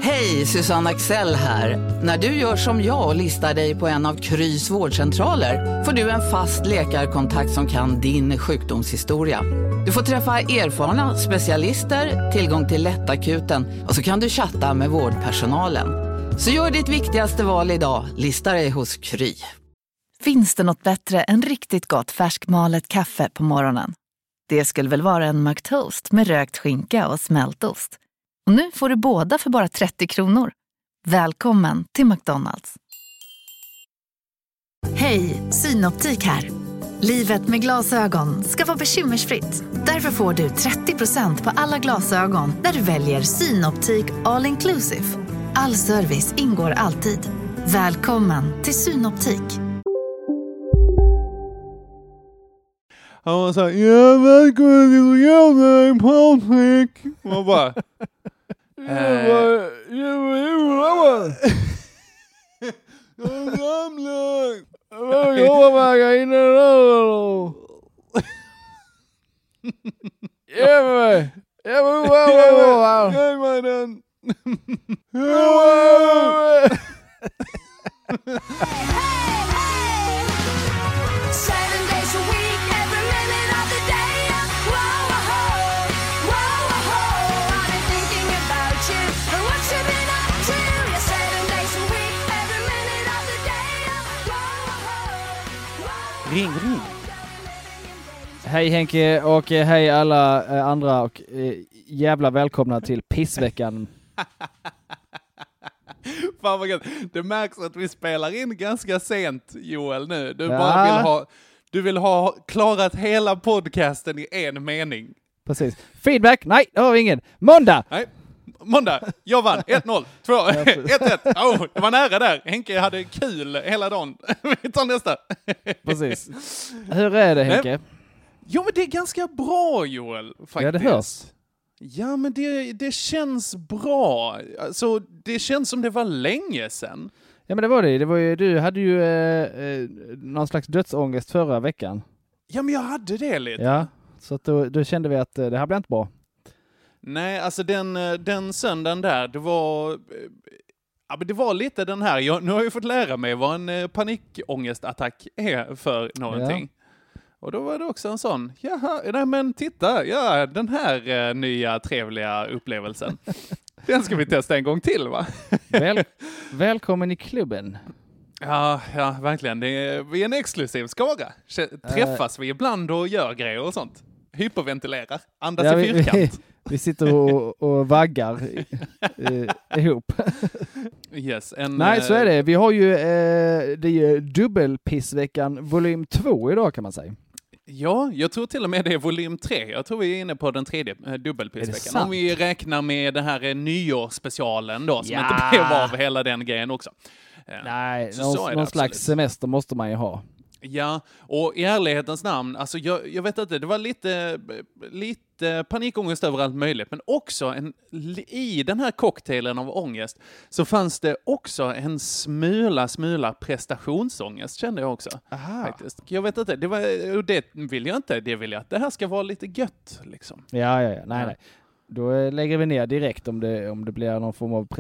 Hej, Susanne Axel här. När du gör som jag och listar dig på en av Krys vårdcentraler får du en fast läkarkontakt som kan din sjukdomshistoria. Du får träffa erfarna specialister, tillgång till lättakuten och så kan du chatta med vårdpersonalen. Så gör ditt viktigaste val idag, lista dig hos Kry. Finns det något bättre än riktigt gott färskmalet kaffe på morgonen? Det skulle väl vara en McToast med rökt skinka och smältost. Och nu får du båda för bara 30 kronor. Välkommen till McDonald's. Hej, Synoptik här. Livet med glasögon ska vara bekymmersfritt. Därför får du 30% på alla glasögon när du väljer Synoptik All Inclusive. All service ingår alltid. Välkommen till Synoptik. Han var såhär, ja välkommen till jävla Patrik. Man bara... Ring. Hej Henke och hej alla andra och jävla välkomna till pissveckan. Fan vad gött. Det märks att vi spelar in ganska sent, Joel, nu. Du vill ha klarat hela podcasten i en mening. Precis. Feedback? Nej, det har vi ingen. Måndag! Nej. Måndag, jag vann 1-0, 2-1-1. Det var nära där. Henke hade kul hela dagen. Vi tar nästa. Precis. Hur är det, Henke? Jo, men det är ganska bra, Joel, faktiskt. Ja, det hörs. Ja, men det känns bra. Alltså, det känns som det var länge sedan. Ja, men det var det. Det var ju, du hade ju någon slags dödsångest förra veckan. Ja, men jag hade det lite. Ja, så att då kände vi att det här blir inte bra. Nej, alltså den söndagen där, det var lite den här, nu har jag ju fått lära mig vad en panikångestattack är för någonting. Ja. Och då var det också en sån, nej men titta, den här nya trevliga upplevelsen. Den ska vi testa en gång till, va? Välkommen i klubben. Ja, verkligen. Vi är en exklusiv skara. Träffas vi ibland och gör grejer och sånt. Hyperventilerar, andas i fyrkant. Vi sitter och vaggar ihop. Yes, nej, så är det. Vi har ju det är dubbelpissveckan volym 2 idag, kan man säga. Ja, jag tror till och med det är volym 3. Jag tror vi är inne på den tredje dubbelpissveckan. Om vi räknar med den här nyårsspecialen då, som inte blev av hela den grejen också. Nej, någon slags semester måste man ju ha. Ja, och i ärlighetens namn, alltså jag vet inte, det var lite panikångest över allt möjligt, men också i den här cocktailen av ångest så fanns det också en smula prestationsångest, kände jag också. Aha. Faktiskt. Jag vet inte, det vill jag inte, det vill jag att det här ska vara lite gött liksom. Ja, nej. Då lägger vi ner direkt om det blir någon form av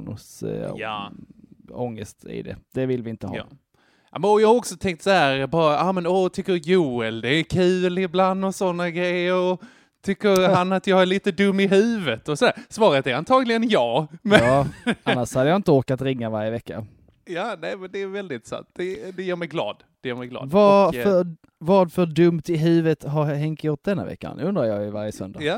ångest i det. Det vill vi inte ha. Ja. Och jag har också tänkt så här, tycker Joel det är kul ibland och sådana grejer, och tycker han att jag är lite dum i huvudet och så där. Svaret är antagligen ja. Men... Ja, annars hade jag inte orkat ringa varje vecka. Ja, nej, men det är väldigt sant. Det gör mig glad. Vad för dumt i huvudet har Henke gjort denna veckan? Undrar jag i varje söndag. Ja.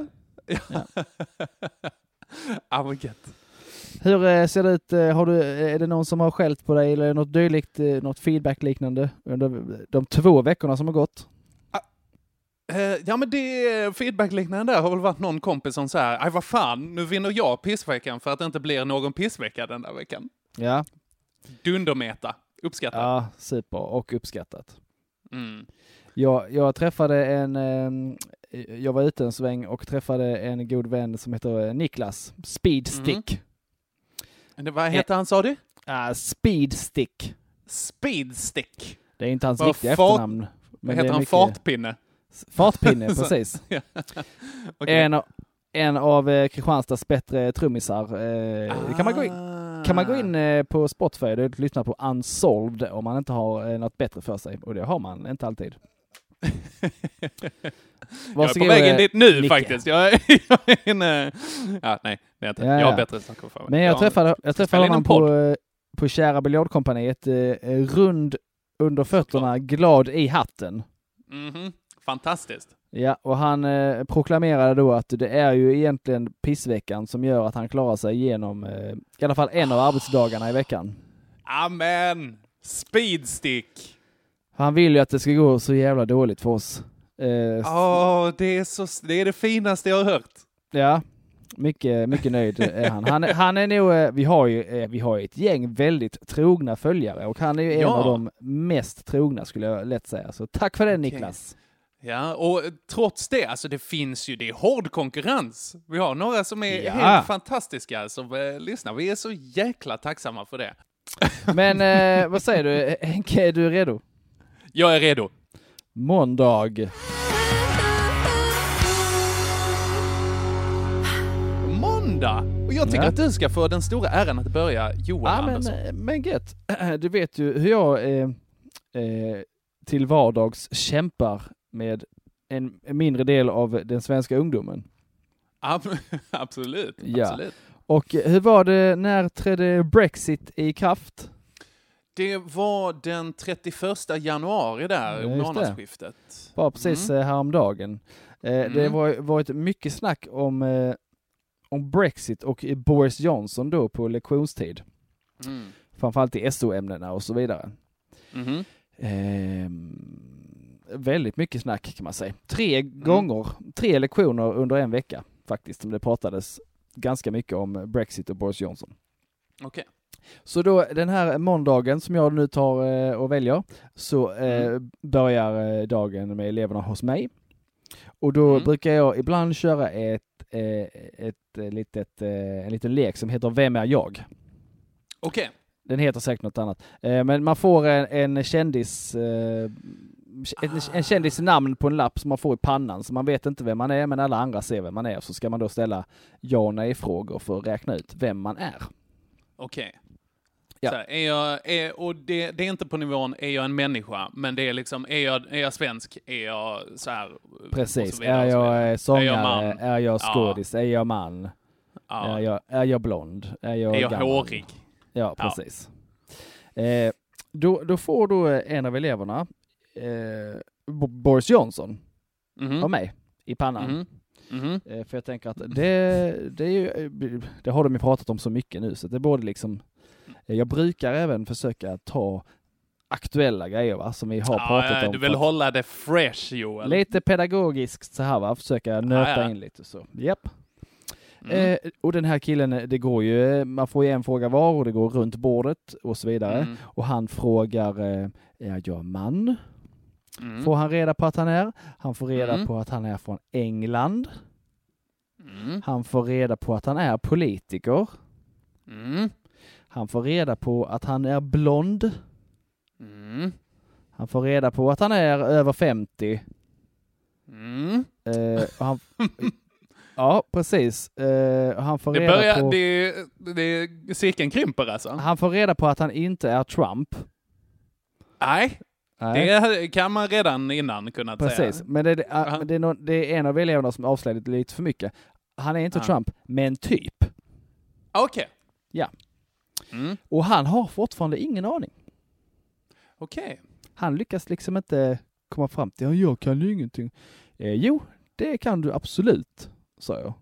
Men gött. Hur ser det ut? Är det någon som har skällt på dig eller något dylikt, något feedback liknande under de 2 veckorna som har gått? Ja, men det feedback-liknande där har väl varit någon kompis som så här, vad fan, nu vinner jag pissveckan för att det inte blir någon pissvecka den där veckan. Ja. Dundermeta. Uppskattat. Ja, super och uppskattat. Mm. Jag träffade jag var ute en sväng och träffade en god vän som heter Niklas Speedstick. Vad heter han, sa du? Speedstick. Speedstick. Det är inte hans riktiga efternamn. Vad heter han? Fartpinne? Fartpinne, precis. Okay. en av Kristianstads bättre trummisar. Kan man gå in på Spotify och lyssna på Unsolved om man inte har något bättre för sig. Och det har man inte alltid. Jag är på vägen dit nu faktiskt. Jag är inne... Ja, nej, det är inte. Ja. Jag har bättre saker för mig. Men jag träffade honom på Kära Biljardkompaniet, rund under fötterna, glad i hatten. Fantastiskt. Ja, och han proklamerade då att det är ju egentligen pissveckan som gör att han klarar sig igenom i alla fall en av arbetsdagarna i veckan. Amen! Speedstick! Han vill ju att det ska gå så jävla dåligt för oss. Det är det finaste jag har hört. Ja, mycket nöjd är han. Han är nog, vi har ju ett gäng väldigt trogna följare och han är ju en av de mest trogna skulle jag lätt säga. Så tack för det, Niklas. Ja, och trots det, alltså det är hård konkurrens. Vi har några som är helt fantastiska som lyssnar. Vi är så jäkla tacksamma för det. Men vad säger du? Henke, är du redo? Jag är redo. Måndag. Och jag tycker att du ska få den stora äran att börja, Johan Andersson. Men gött. Du vet ju hur jag till vardags kämpar med en mindre del av den svenska ungdomen. Absolut. Och hur var det, när trädde Brexit i kraft? Det var den 31 januari där, månadsskiftet. Bara precis häromdagen. Det var ett mycket snack om Brexit och Boris Johnson då på lektionstid. Framförallt i SO-ämnena och så vidare. Väldigt mycket snack kan man säga. 3 lektioner under en vecka faktiskt, som det pratades ganska mycket om Brexit och Boris Johnson. Okej. Så då den här måndagen som jag nu tar och väljer, så börjar dagen med eleverna hos mig. Och då brukar jag ibland köra en liten lek som heter Vem är jag? Okej. Den heter säkert något annat. Men man får en kändis namn på en lapp som man får i pannan, så man vet inte vem man är, men alla andra ser vem man är. Så ska man då ställa ja och nej-frågor för att räkna ut vem man är. Okej. Ja. Så och det är inte på nivån, är jag en människa? Men det är liksom, är jag svensk? Är jag så här? Precis. Så vidare, är jag sångare? Är jag skådis? Är jag man? Är jag blond? Är jag hårig? Ja, precis. Då får då en av eleverna Boris Johnson av mig i pannan. För jag tänker att det har de ju pratat om så mycket nu, så det borde liksom, jag brukar även försöka ta aktuella grejer, va, som vi har pratat om. Du vill hålla det fresh, Joel. Lite pedagogiskt så här, va, försöka nöta in lite så. Japp. Och den här killen, det går ju, man får ju en fråga var och det går runt bordet och så vidare. Och han frågar, är jag man? Får han reda på att han är? Han får reda på att han är från England. Han får reda på att han är politiker. Han får reda på att han är blond. Han får reda på att han är över 50. Och han... Ja, precis. Han får reda på... Det cirkeln krymper alltså. Han får reda på att han inte är Trump. Nej. Det kan man redan innan kunna säga. Precis, men det är en av eleverna som avslöjade lite för mycket. Han är inte Trump, men typ. Okej. Ja. Och han har fortfarande ingen aning. Okej. Han lyckas liksom inte komma fram till, jag kan ju ingenting. Jo, det kan du absolut, sa jag.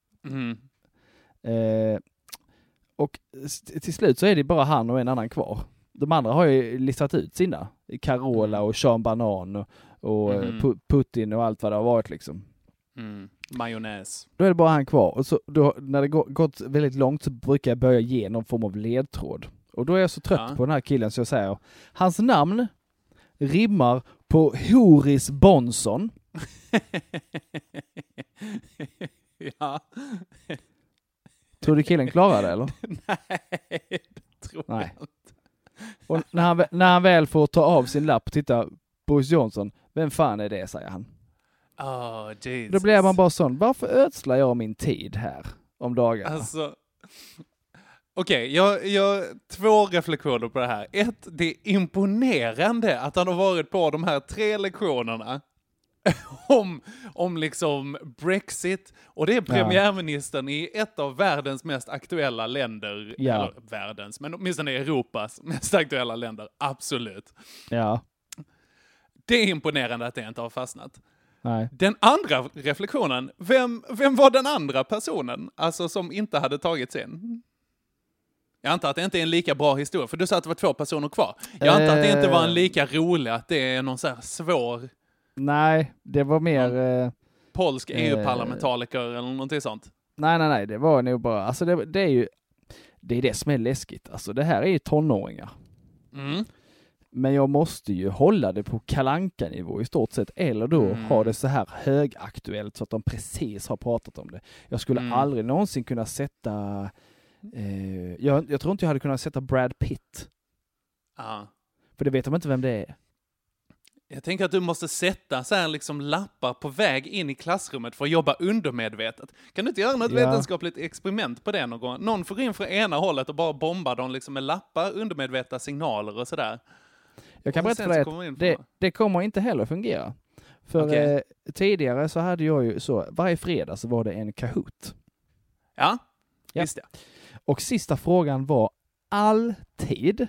Och till slut så är det bara han och en annan kvar. De andra har ju listat ut sina. Carola och Sean Banan och Putin och allt vad det har varit liksom. Majonnäs. Då är det bara han kvar. Och så då, när det gått väldigt långt så brukar jag börja ge någon form av ledtråd. Och då är jag så trött på den här killen så jag säger, hans namn rimmar på Horis Bonson. Ja. Tror du killen klarar det, eller? Nej, det tror jag inte. Och när han väl får ta av sin lapp och titta, Boris Johnson, vem fan är det, säger han. Då blir man bara sån, varför ödslar jag min tid här om dagarna? Alltså, okej, jag 2 reflektioner på det här. 1, det är imponerande att han har varit på de här 3 lektionerna om liksom Brexit, och det är premiärministern i ett av världens mest aktuella länder, eller världens, men åtminstone Europas mest aktuella länder, absolut. Ja. Det är imponerande att det inte har fastnat. Nej. Den andra reflektionen, vem var den andra personen, alltså som inte hade tagits in? Jag antar att det inte är en lika bra historia, för du sa att det var 2 personer kvar. Jag antar att det inte var en lika rolig, att det är någon så här svår... Nej, det var mer... polsk EU-parlamentariker eller någonting sånt. Nej, det var nog bara... Alltså det är ju... Det är det som är läskigt. Alltså det här är ju tonåringar. Mm. Men jag måste ju hålla det på Kalanka-nivå i stort sett, eller då ha det så här högaktuellt så att de precis har pratat om det. Jag skulle aldrig någonsin kunna sätta... jag tror inte jag hade kunnat sätta Brad Pitt. För det vet de inte vem det är. Jag tänker att du måste sätta så här liksom lappar på väg in i klassrummet för att jobba undermedvetet. Kan du inte göra något vetenskapligt experiment på det någon gång? Någon får in från ena hållet och bara bomba dem liksom med lappar, undermedvetna signaler och sådär. Jag kan berätta för dig att det kommer inte heller fungera. För tidigare så hade jag ju så, varje fredag så var det en Kahoot. Ja, visst det. Och sista frågan var alltid,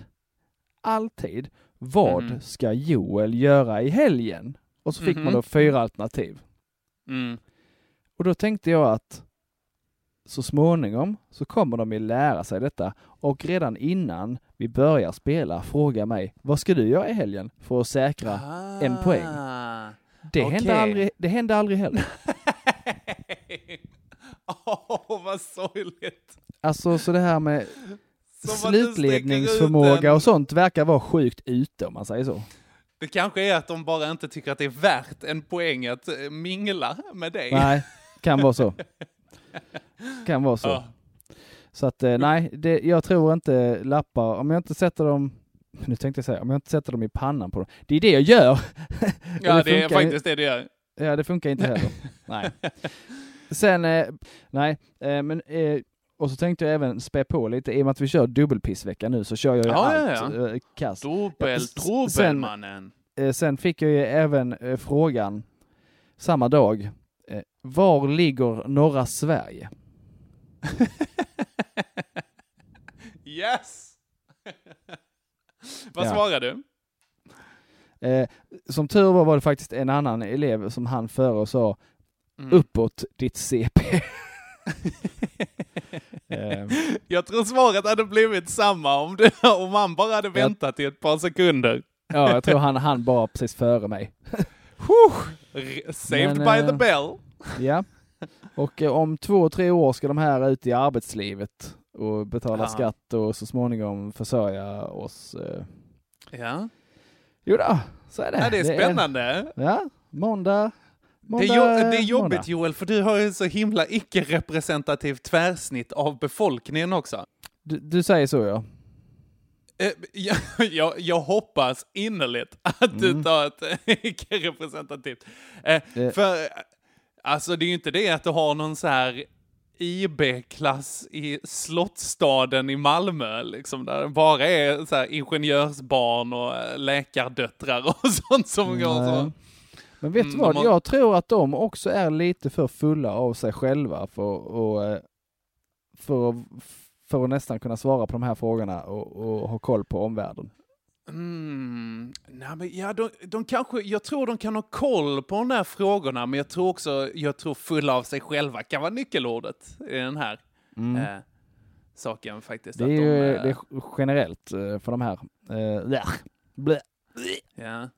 vad ska Joel göra i helgen? Och så fick man då 4 alternativ. Och då tänkte jag att så småningom så kommer de ju lära sig detta. Och redan innan vi börjar spela fråga mig, vad ska du göra i helgen för att säkra en poäng? Det hände aldrig heller. Vad sorgligt. Alltså så det här med slutledningsförmåga och sånt verkar vara sjukt ute, om man säger så. Det kanske är att de bara inte tycker att det är värt en poäng att mingla med dig. Nej, kan vara så. Så att nej, jag tror inte lappar, om jag inte sätter dem, nu tänkte jag säga, om jag inte sätter dem i pannan på dem. Det är det jag gör. Ja, det är faktiskt det du gör. Ja, det funkar inte heller. Nej. Sen, men och så tänkte jag även spä på lite, i och med att vi kör dubbelpissvecka nu så kör jag ju allt kast. Trubbelmannen. Sen fick jag ju även frågan samma dag, var ligger norra Sverige? Yes! Vad svarar du? Som tur var det faktiskt en annan elev som han före och sa uppåt ditt CP. Jag tror svaret hade blivit samma om han bara hade väntat i ett par sekunder. Ja, jag tror han bara precis före mig. Saved by the bell. Ja. Och om 2-3 år ska de här ut i arbetslivet och betala skatt och så småningom försörja oss. Ja. Jo då, så är det. Ja, det är spännande. Måndag. Det är jobbigt, Joel, för du har ju så himla icke-representativt tvärsnitt av befolkningen också. Du säger så, ja. Jag hoppas innerligt att du tar ett icke-representativt. För alltså det är ju inte det att du har någon så här IB-klass i Slottstaden i Malmö liksom, där det bara är så här ingenjörsbarn och läkardöttrar och sånt som går så. Men vet du vad? Jag tror att de också är lite för fulla av sig själva för att nästan kunna svara på de här frågorna och ha koll på omvärlden. Nej, men jag tror de kan ha koll på de här frågorna, men jag tror fulla av sig själva kan vara nyckelordet i den här saken faktiskt. Det är det är generellt för de här. Ja.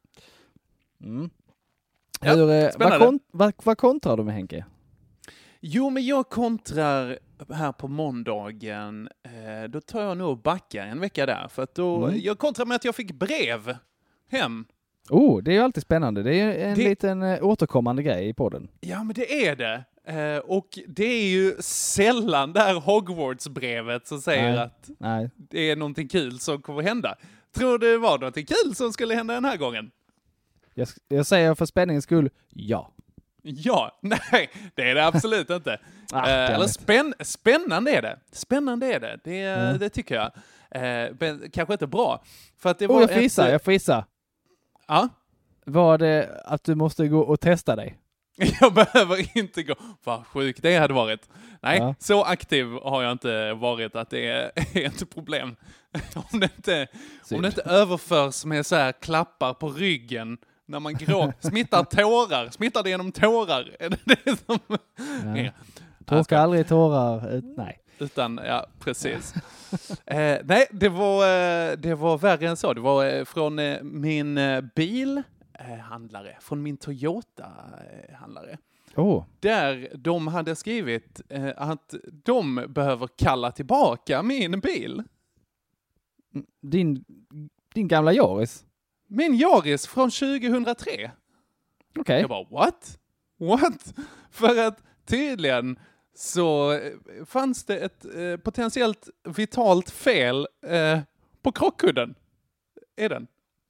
Vad kontrar du med, Henke? Jo, men jag kontrar här på måndagen. Då tar jag nog och backar en vecka där. För att jag kontrar med att jag fick brev hem. Det är ju alltid spännande. Det är en liten återkommande grej i podden. Ja, men det är det. Och det är ju sällan det här Hogwarts-brevet som säger att det är någonting kul som kommer hända. Tror du det var någonting kul som skulle hända den här gången? Jag säger för spänningens skull, ja. Ja, nej, det är det absolut inte. Eller spännande är det. Spännande är det. Det tycker jag. Men kanske inte bra. För att det var jag får gissa. Ja? Var det att du måste gå och testa dig? Jag behöver inte gå. Vad sjukt det hade varit. Nej, så aktiv har jag inte varit att det är ett problem. Om det inte överförs med så här klappar på ryggen när man smittar det genom tårar. Är det som Torka aldrig tårar. Nej. Utan, ja, precis. Nej, det var värre än så. Det var från min bilhandlare, från min Toyota-handlare. Där de hade skrivit att de behöver kalla tillbaka min bil. Din gamla Yaris? Min Yaris från 2003. Okej. Jag bara, what? För att tydligen så fanns det ett potentiellt vitalt fel på krockkudden. Är den?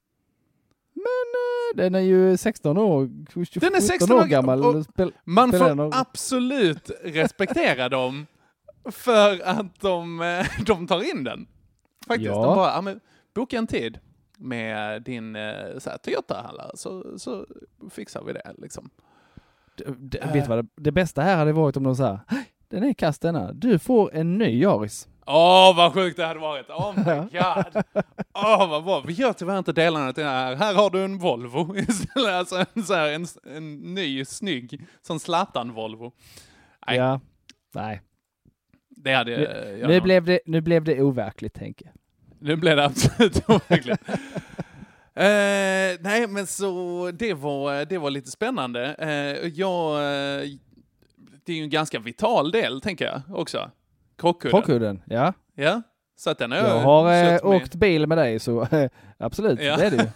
Men den är ju 16 år. Den är 16 år gammal. Man får absolut respektera dem för att de tar in den. Faktiskt. Ja. De bara, men boka en tid med din Toyota-handlare så fixar vi det liksom. Vet du vad det bästa här hade varit om de sa, den är kast denna. Du får en ny Yaris. Vad sjukt det hade varit. Oh my god. Vad bra. Vi gör tyvärr inte delarna till det här. Här har du en Volvo istället. Alltså en ny, snygg, sån Zlatan-Volvo. Nej. Ja, nej. Det hade nu blev det overkligt, tänker jag. Nu blev det absolut overkligt. Nej, men så det var lite spännande. Det är ju en ganska vital del, tänker jag också. Krockkudden, ja. Ja, så att den jag har åkt bil med dig, så absolut, det är det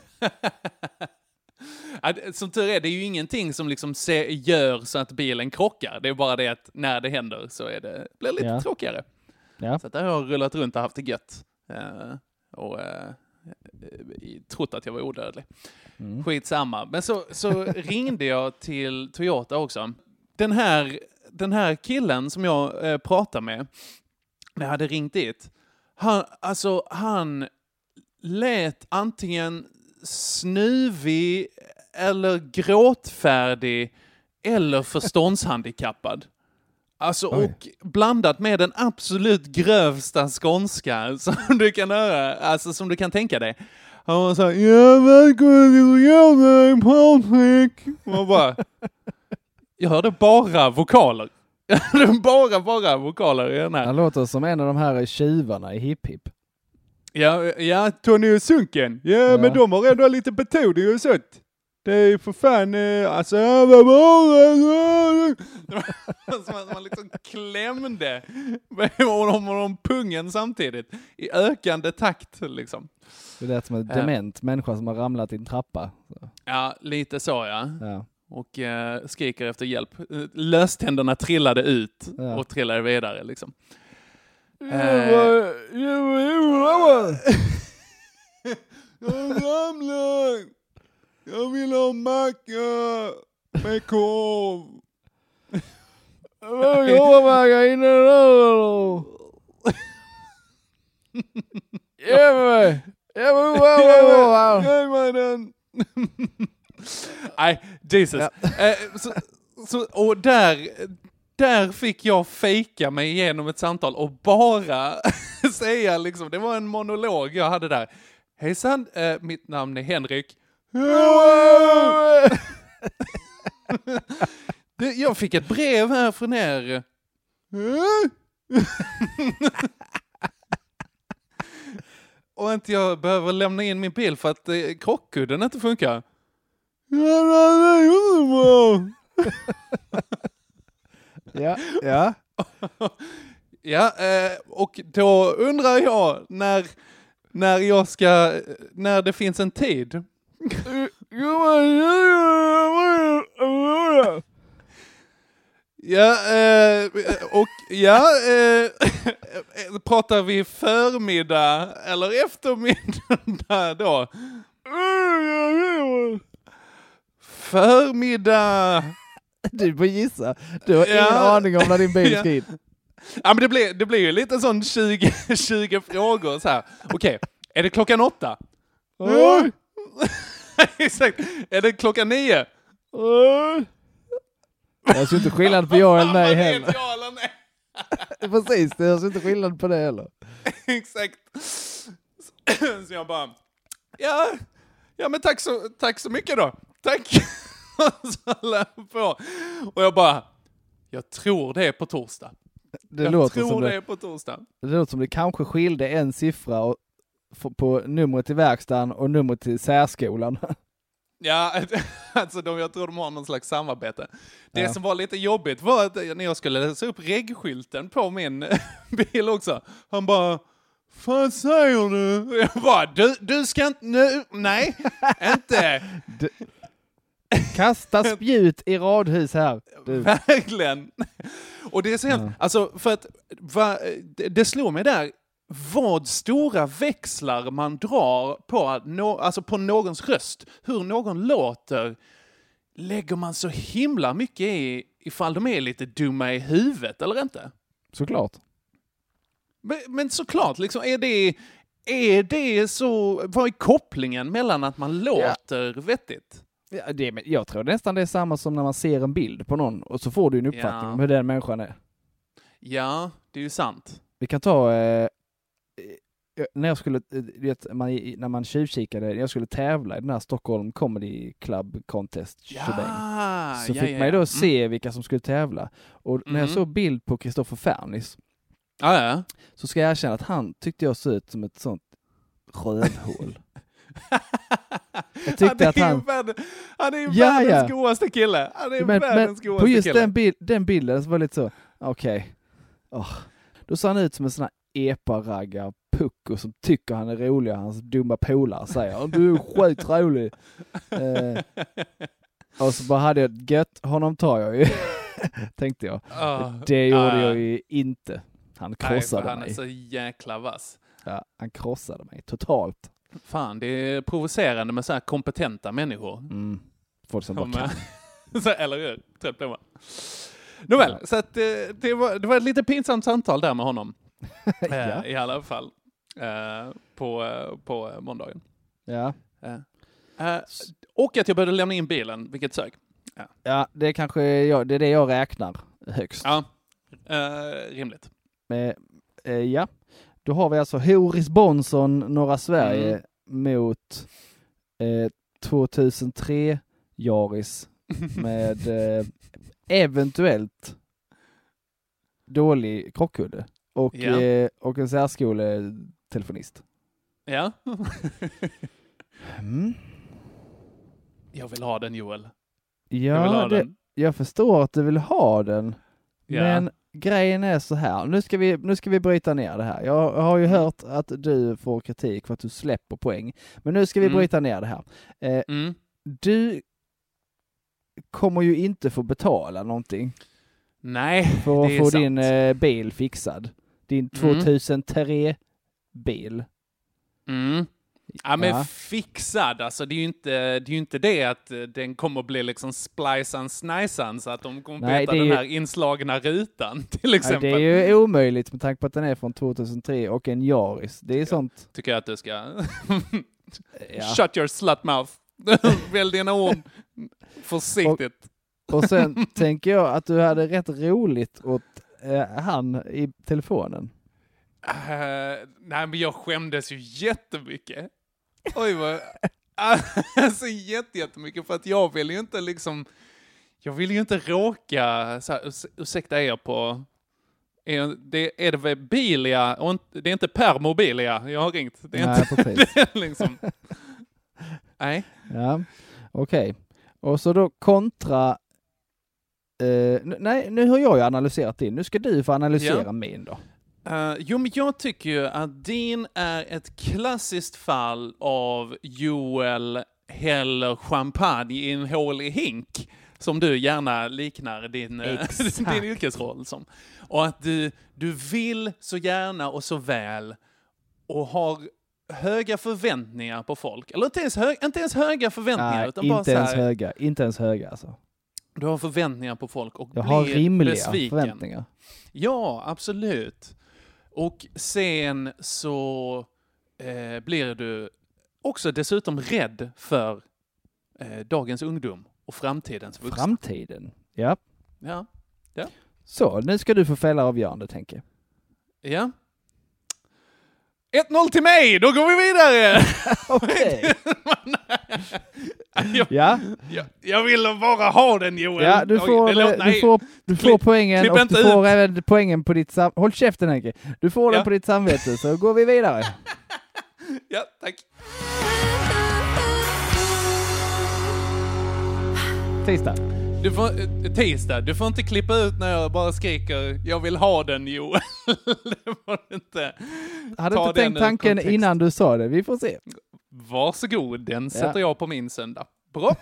ju. Som tur är, det är ju ingenting som liksom gör så att bilen krockar. Det är bara det att när det händer så blir det lite tråkigare. Ja. Så att där har jag rullat runt och haft det gött. Och trott att jag var odödlig. Skitsamma. Men så ringde jag till Toyota också. Den här killen som jag pratade med, när jag hade ringt dit, han lät antingen snuvig eller gråtfärdig eller förståndshandikappad. Alltså, och blandat med den absolut grövsta skånska som du kan höra, alltså som du kan tänka dig. Han var så här, ja, välkommen till jävla Patrik. Och bara, jag hörde bara vokaler. Jag hörde bara vokaler i den här. Han låter som en av de här tjuvarna i Hipp Hipp. Ja, Tony och Sunken. Ja, men de har ändå lite betoning och sånt. Det är för fan, alltså, man liksom klämde om pungen samtidigt i ökande takt liksom. Det lät som en dement människa som har ramlat i en trappa. Så. Ja, lite så ja. Och skriker efter hjälp. Löständerna trillade ut och trillade vidare liksom. Jag vill ha macka med korv. Jag macka innan då. Ge mig den. Nej, Jesus. Och där fick jag fejka mig igenom ett samtal och bara säga liksom, det var en monolog jag hade där. Hejsan, mitt namn är Henrik. Jag fick ett brev här från er. Och inte jag behöver lämna in min bil för att krockkudden inte funkar. Ja. Ja, och då undrar jag när det finns en tid. Pratar vi förmiddag eller eftermiddag då? Förmiddag. Du får gissa. Du har ingen aning om när din bil ska in. Ja, men det blir ju lite sån 20 frågor så här. Okej, är det klockan 8? Exakt. Är det klockan 9? Jag ser inte skillnad på ja eller nej heller. Ja eller nej. Precis, jag ser inte skillnad på det heller. Exakt. Så jag bara, ja men tack så mycket då. Tack. Och så lär jag på. Och jag bara, jag tror det är på torsdag. Det låter som det kanske skilde en siffra på numret till verkstaden och numret till särskolan. Ja, alltså jag tror de har någon slags samarbete. Det som var lite jobbigt var att när jag skulle läsa upp regskylten på min bil också. Han bara, vad säger du? Jag bara, du ska inte, nej, inte. Kasta spjut i radhus här. Du. Verkligen. Och det är så helt, alltså för att det slår mig där, vad stora växlar man drar på alltså på någons röst, hur någon låter, lägger man så himla mycket i ifall de är lite dumma i huvudet eller inte. Såklart. Men såklart, liksom, är det så, vad är kopplingen mellan att man låter vettigt? Ja, jag tror nästan det är samma som när man ser en bild på någon och så får du en uppfattning om hur den människan är. Ja, det är ju sant. Vi kan ta när jag skulle när man tjuvkikade, jag skulle tävla i den här Stockholm Comedy Club Contest så fick man ju då se vilka som skulle tävla. Och när jag såg bild på Kristoffer Fernis så ska jag erkänna att han tyckte jag såg ut som ett sånt rövhål. Jag tyckte att han är ju världens godaste kille. Han är världens godaste på just kille. Den bilden så var lite så, okej. Då ser han ut som en sån här epa-raggar pucko som tycker han är rolig och hans dumma polare säger du är sjukt rolig. Och så bara hade jag gött, honom tar jag ju. Tänkte jag. Det gjorde jag ju inte. Han krossade mig. Han är så jäkla vass. Ja, han krossade mig totalt. Fan, det är provocerande med så här kompetenta människor. Folk som bara kan. Så, eller hur? Trött på mig. Nåväl, så att det var ett lite pinsamt samtal där med honom. I alla fall. På måndagen. Ja. Och att jag började lämna in bilen, vilket sög. Ja, det är kanske det är det jag räknar högst. Ja, rimligt. Ja, då har vi alltså Horis Bonson, norra Sverige mot 2003 Yaris med eventuellt dålig krockkudde och en särskoletelefonist. Ja. Jag vill ha den, Joel. Ja, jag förstår att du vill ha den. Ja. Men grejen är så här. Nu ska vi bryta ner det här. Jag har ju hört att du får kritik för att du släpper poäng. Men nu ska vi bryta ner det här. Du kommer ju inte få betala någonting. Nej, för att det är få sant. Din bil fixad. Din 2003 bil. Ja, men fixad, alltså det är ju inte det att den kommer att bli liksom splicean så att de kommer veta den här inslagna rutan till exempel. Nej, det är ju omöjligt med tanke på att den är från 2003 och en Yaris. Det är sånt. Tycker jag att du ska shut your slut mouth. Välj dina ord försiktigt. Och sen tänker jag att du hade rätt roligt åt han i telefonen. Nej, men jag skämdes ju jättemycket. Oj, vad... Alltså jättemycket, för att jag vill ju inte råka så här, ursäkta er på... Är det väl Bilia och det är inte Permobilia jag har ringt. Det är inte det är liksom... Nej. Ja, okej. Och så då kontra... nej, nu har jag ju analyserat din. Nu ska du få analysera min då. Jo, men jag tycker ju att din är ett klassiskt fall av Joel häller champagne i en hålig hink, som du gärna liknar din yrkesroll som. Och att du vill så gärna och så väl och har höga förväntningar på folk. Eller inte ens höga förväntningar. Nej, utan inte bara ens så här, höga. Inte ens höga alltså. Du har förväntningar på folk och jag har blir rimliga besviken. förväntningar. Ja, absolut. Och sen så blir du också dessutom rädd för dagens ungdom och framtidens vuxna. Framtiden, ja. Ja. Så, nu ska du få fälla avgörande, tänker jag. Ja. 1-0 till mig, då går vi vidare! Okej. Jag vill bara ha den, Joel. Ja, du får poängen och du får även poängen på ditt samvete. Håll käften, Henke. Du får den på ditt samvete, så går vi vidare. Ja, tack. Tisdag. Du får inte klippa ut när jag bara skriker jag vill ha den, Joel. Det var inte. Hade inte tänkt tanken innan du sa det. Vi får se. Varsågod, den sätter jag på min söndag. Bra.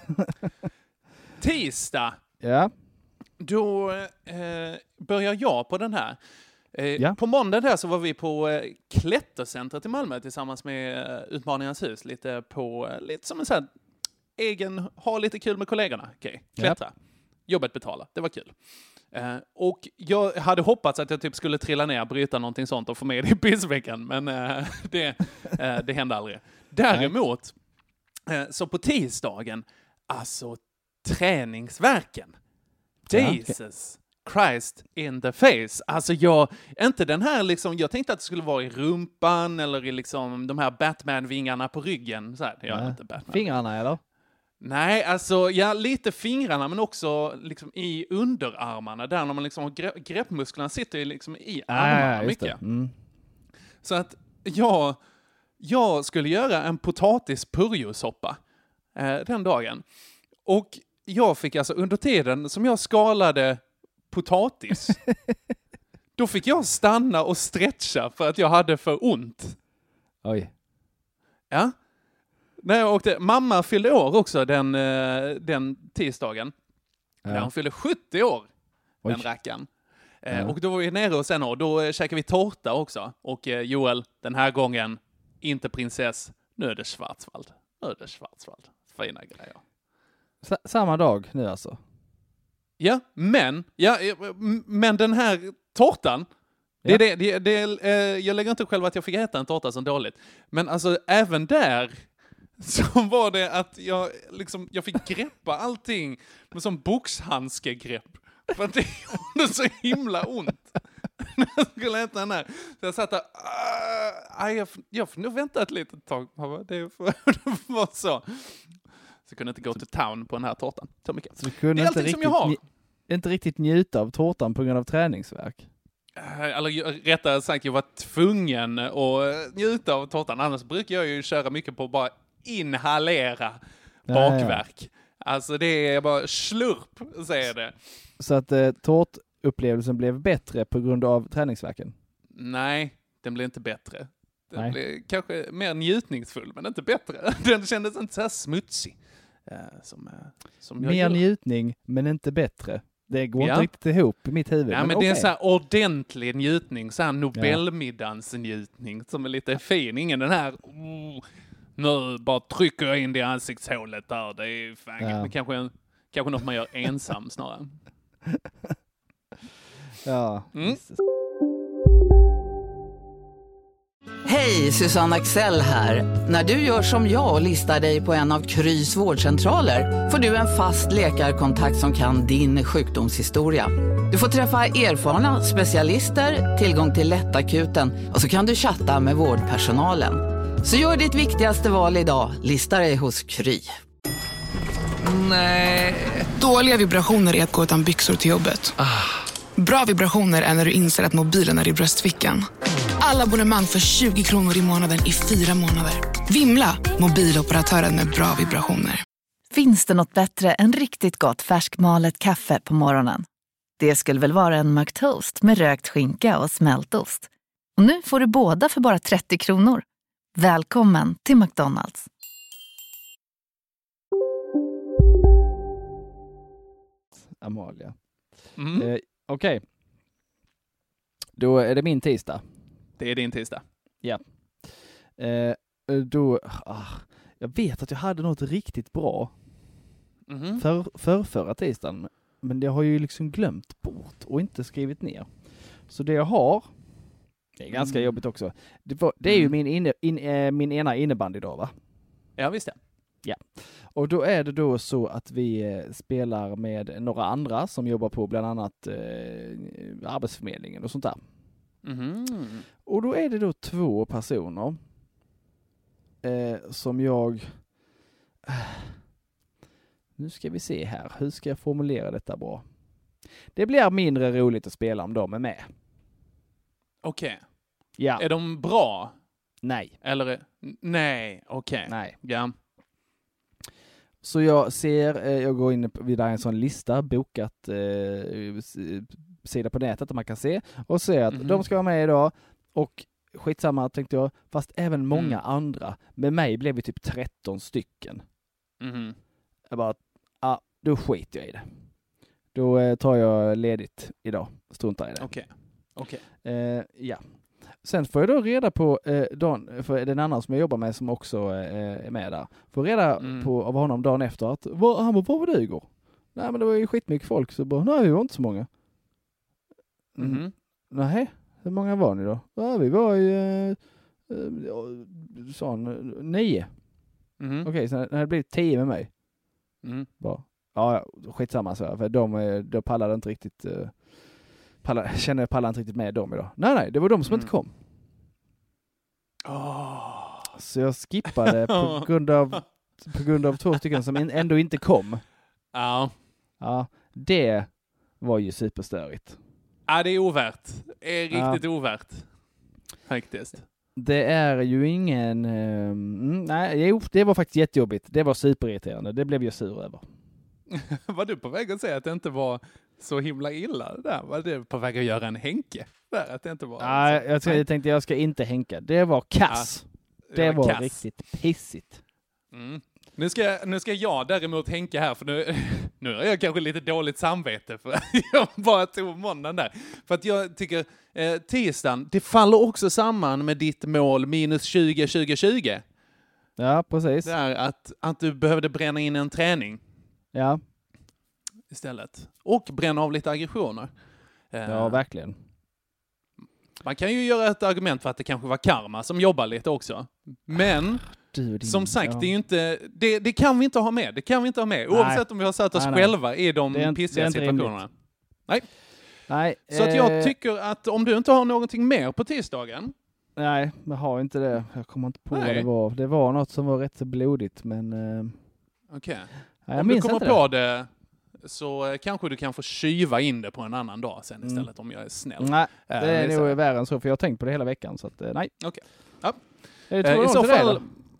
Tisdag. Ja. Då börjar jag på den här. På måndag där så var vi på Klättercentret i Malmö tillsammans med Utmaningarnas hus. Lite som en sån här ha lite kul med kollegorna. Okej, klättra. Ja. Jobbet betala. Det var kul. Och jag hade hoppats att jag typ skulle trilla ner, bryta någonting sånt och få med det i pissveckan. Men det hände aldrig. Däremot, så på tisdagen, alltså träningsverken. Jesus Christ in the face. Alltså inte den här liksom, jag tänkte att det skulle vara i rumpan eller i liksom de här Batman-vingarna på ryggen. Så här, jag är inte Batman. Fingrarna eller? Nej, alltså lite fingrarna men också liksom i underarmarna där när man liksom greppmusklerna sitter liksom i armarna mycket. Så att jag skulle göra en potatispurjosoppa den dagen. Och jag fick alltså under tiden som jag skalade potatis då fick jag stanna och stretcha för att jag hade för ont. Oj. Ja. När jag åkte, mamma fyllde år också den tisdagen. När hon fyllde 70 år, den rackaren. Och då var vi nere och sen och då käkade vi tårta också. Och Joel, den här gången, inte prinsess, nu är det Schwarzwald. Fina grejer. Samma dag nu alltså? Ja, men den här tårtan, jag lägger inte själv att jag fick äta en tårta som dåligt. Men alltså även där så var det att jag fick greppa allting med sån boxhandskegrepp. För att det gjorde så himla ont när jag skulle äta den här. Så jag satt där, jag får nog vänta ett litet tag. Det var så. Så jag kunde inte gå till town på den här tårtan. Så mycket. Så det är allting som jag har. Inte riktigt njuta av tårtan på grund av träningsverk. Eller rättare sagt, jag var tvungen att njuta av tårtan. Annars brukar jag ju köra mycket på bara inhalera bakverk. Ja. Alltså det är bara slurp, säger det. Så att tårtupplevelsen blev bättre på grund av träningsverken? Nej, den blev inte bättre. Den blev kanske mer njutningsfull, men inte bättre. Den kändes inte så här smutsig. Som mer njutning, men inte bättre. Det går inte riktigt ihop i mitt huvud. Ja, men det är en så här ordentlig njutning, så här Nobelmiddagsnjutning som är lite fin. Ingen den här nu bara trycker jag in det i ansiktshålet där. Det är fan kanske något man gör ensam snarare. Ja. Hej, Susanne Axel här. När du gör som jag och listar dig på en av Krys vårdcentraler får du en fast läkarkontakt som kan din sjukdomshistoria. Du får träffa erfarna specialister, tillgång till lättakuten och så kan du chatta med vårdpersonalen. Så gör ditt viktigaste val idag, lista dig hos Kry. Nej. Dåliga vibrationer är att gå utan byxor till jobbet. Bra vibrationer är när du inser att mobilen är i bröstfickan. Alla abonnemang för 20 kronor i månaden i 4 månader. Vimla, mobiloperatören med bra vibrationer. Finns det något bättre än riktigt gott färskmalet kaffe på morgonen? Det skulle väl vara en McToast med rökt skinka och smältost. Och nu får du båda för bara 30 kronor. Välkommen till McDonald's. Amalia. Okej. Då är det min tisdag. Det är din tisdag. Ja. Jag vet att jag hade något riktigt bra förra tisdagen. Men det har jag ju liksom glömt bort och inte skrivit ner. Så det jag har, det är ganska jobbigt också. Det är ju min ena innebandy då, va? Ja, visst det. Ja. Och då är det då så att vi spelar med några andra som jobbar på bland annat Arbetsförmedlingen och sånt där. Mm. Och då är det då 2 personer som jag... Nu ska vi se här. Hur ska jag formulera detta bra? Det blir mindre roligt att spela om de är med. Okej. Ja. Är de bra? Nej. Eller? Nej, okej. Nej. Ja. Så jag går in vid en sån lista, bokat sida på nätet där man kan se och ser att de ska vara med idag och skitsamma tänkte jag, fast även många andra. Med mig blev vi typ 13 stycken. Mm. Jag bara, då skiter jag i det. Då tar jag ledigt idag, struntar i det. Okej. Ja. Sen får jag då reda på för den andra som jag jobbar med som också är med där. Får reda på av honom dagen efter att han var det igår? Nej, men det var ju skitmycket folk så bara, nej, vi var inte så många. Nej, hur många var ni då? Ja, vi var ju 9. Okej, så det hade blivit 10 med mig. Bara, ja, skitsamma så här, för de pallade inte riktigt pallar inte riktigt med dem idag. Nej, det var de som inte kom. Så jag skippade på grund av 2 stycken som ändå inte kom. Ja. Ja, det var ju superstörigt. Ja, det är ovärt. Det är riktigt ovärt. Faktiskt. Det är ju ingen... nej, det var faktiskt jättejobbigt. Det var superirriterande. Det blev jag sur över. Var du på väg att säga att det inte var så himla illa där? Var du på väg att göra en Henke? Där, att det inte var jag tänkte jag ska inte hänka. Det var kass. Det var kass. Riktigt pissigt. Nu ska jag däremot hänka här, för nu har jag kanske lite dåligt samvete för jag bara tog måndagen där. För att jag tycker tisdagen, det faller också samman med ditt mål minus 20. Ja, precis. Det är att du behövde bränna in en träning. Ja. Istället. Och bränna av lite aggressioner. Ja, verkligen. Man kan ju göra ett argument för att det kanske var karma som jobbar lite också. Men som sagt, det är ju inte... Det kan vi inte ha med. Det kan vi inte ha med. Oavsett om vi har satt oss själva i de pissiga situationerna. Nej. Så att jag tycker att om du inte har någonting mer på tisdagen... Nej, jag har inte det. Jag kommer inte på vad det var. Det var något som var rätt så blodigt, men... Okej. Nej, om du kommer på det så kanske du kan få kyva in det på en annan dag sen istället om jag är snäll. Nej, det är nog värre än så, för jag har tänkt på det hela veckan. Så att, nej. Okej. Ja. I så fall...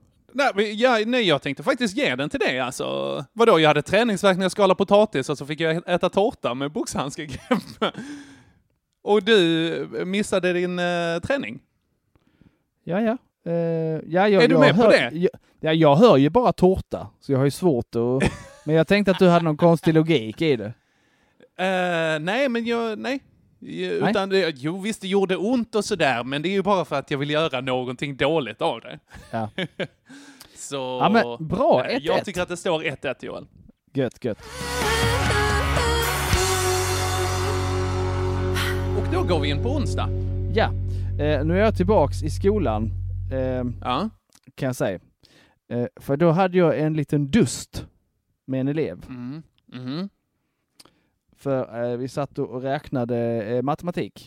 Nej, jag tänkte faktiskt ge den till dig. Alltså, vadå, jag hade träningsvärk när jag skalade potatis och så fick jag äta tårta med boxhandskegrepp. Och du missade din träning. Ja. Är du med på det? Jag hör ju bara tårta, så jag har ju svårt att... Men jag tänkte att du hade någon konstig logik i det. Nej. Utan jo, visst, det gjorde ont och sådär, men det är ju bara för att jag vill göra någonting dåligt av det. Ja. Så... Ja, men bra, 1-1. Jag tycker att det står 1-1, Joel. Gött. Och då går vi in på onsdag. Ja, nu är jag tillbaks i skolan. Kan jag säga. För då hade jag en liten dust med en elev. För vi satt och räknade matematik.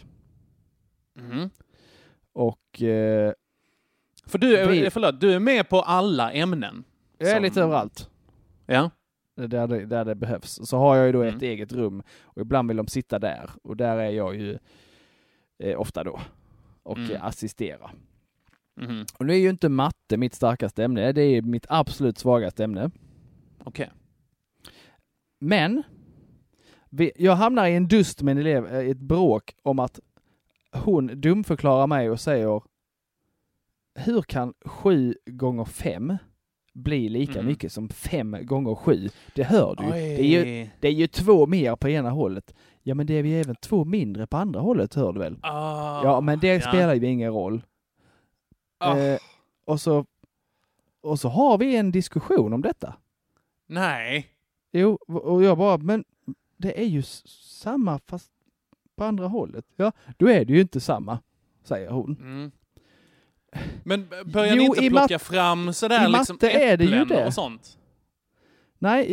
Och... för du är med på alla ämnen. Jag är lite överallt. Ja. Där det behövs. Så har jag ju då ett eget rum. Och ibland vill de sitta där. Och där är jag ju ofta då. Och assistera. Och nu är ju inte matte mitt starkaste ämne. Det är mitt absolut svagaste ämne. Okej. Men jag hamnar i en dust med en elev, ett bråk om att hon dumförklarar mig och säger: hur kan 7 gånger 5 bli lika mycket som 5 gånger 7? Det hör du. Det är ju 2 mer på ena hållet. Ja, men det är ju även 2 mindre på andra hållet, hör du väl? Ja, men det spelar ju ingen roll. Och så har vi en diskussion om detta. Nej. Jo, och jag bara, men det är ju samma fast på andra hållet. Ja, då är det ju inte samma, säger hon. Mm. Men börjar ni inte plocka fram sådär liksom äpplen och sånt? Nej,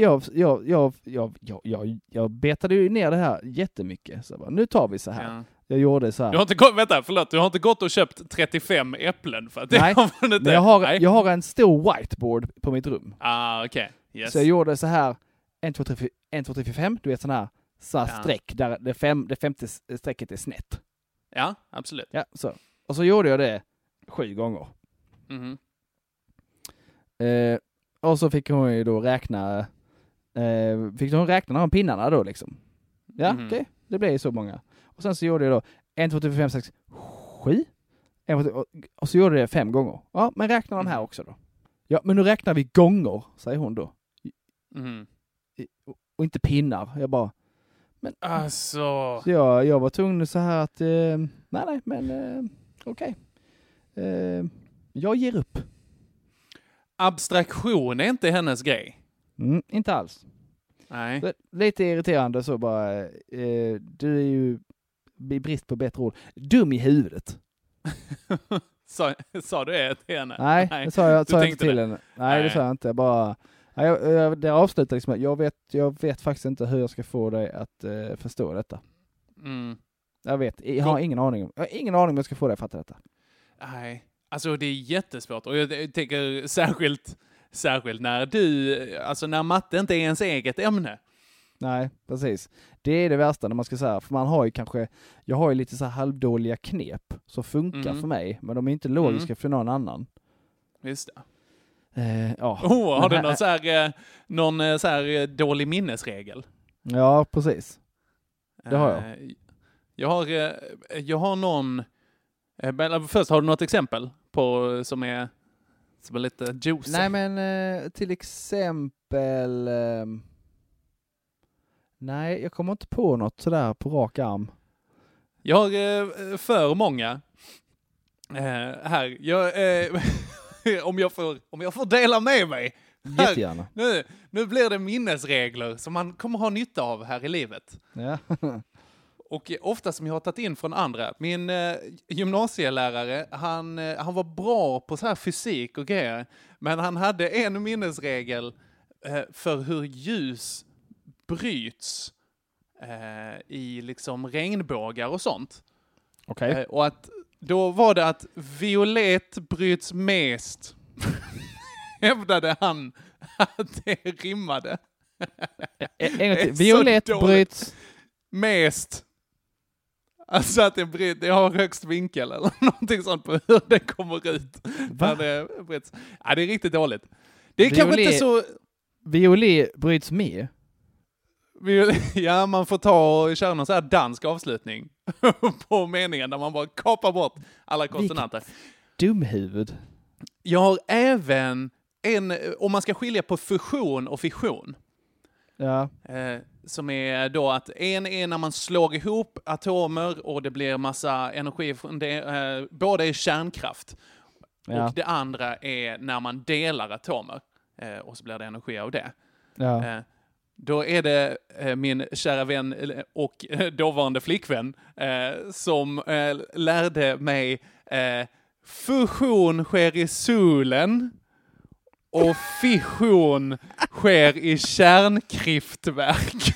jag betade ju ner det här jättemycket. Så bara, nu tar vi så här. Ja. Jag gjorde så här. Du har inte gått och köpt 35 äpplen för att det nej, har man inte. Men jag har en stor whiteboard på mitt rum. Ah, okej. Okay. Yes. Så jag gjorde så här 1, 2, 3, 4, 5. Du vet sån här streck där det femte strecket är snett. Ja, absolut. Ja, så. Och så gjorde jag det 7 gånger. Mhm. Och så fick hon ju då räkna de pinnarna då liksom. Ja, okej. Det blev ju så många. Och sen så gjorde jag då 1, 2, 3, 4, 5, 6, 7. Och så gjorde jag det 5 gånger. Ja, men räkna de här också då. Ja, men nu räknar vi gånger, säger hon då. Mm. Och inte pinnar. Jag bara... Men alltså... Så jag var tvungen så här att... nej, men... okej. Jag ger upp. Abstraktion är inte hennes grej. Inte alls. Nej. Lite irriterande så bara. Du är ju i brist på bättre ord. Dum i huvudet. Sa du det till henne? Nej, det sa jag inte till henne. Nej, det sa jag inte. Jag bara... det avslutar liksom. Jag vet faktiskt inte hur jag ska få dig att förstå detta. Mm. Jag har ingen aning. Jag har ingen aning om jag ska få dig att fatta detta. Nej. Alltså det är jättesvårt. Och jag tänker särskilt när matte inte är ens eget ämne. Nej, precis. Det är det värsta när man ska säga. För man har ju jag har ju lite så här halvdåliga knep som funkar för mig. Men de är inte logiska för någon annan. Just det. Ja. Har du någon så här dålig minnesregel? Ja, precis. Det har jag. Jag har någon... Först, har du något exempel på som är lite juicy? Nej, men till exempel... nej, jag kommer inte på något sådär på rak arm. Jag har för många här. Om jag får dela med mig. Jättegärna. Nu blir det minnesregler som man kommer ha nytta av här i livet. Ja. Och ofta som jag har tagit in från andra. Min gymnasielärare, han var bra på så här fysik och grejer. Men han hade en minnesregel för hur ljus bryts i liksom regnbågar och sånt. Okej. Och att då var det att violet bryts mest. Hävdade han att det rimmade. En gång till. Violet bryts mest. Alltså att det har högst vinkel eller någonting sånt på hur det kommer ut. Va? Det är riktigt dåligt. Det är kanske inte så... Violet bryts med? Ja, man får ta och köra någon så här dansk avslutning på meningen där man bara kapar bort alla konsonanter. Dumhuvud. Jag har även om man ska skilja på fusion och fission. Ja. Som är då att en är när man slår ihop atomer och det blir massa energi. Båda är kärnkraft. Ja. Och det andra är när man delar atomer. Och så blir det energi av det. Ja. Då är det min kära vän och dåvarande flickvän som lärde mig fusion sker i solen och fission sker i kärnkraftverk.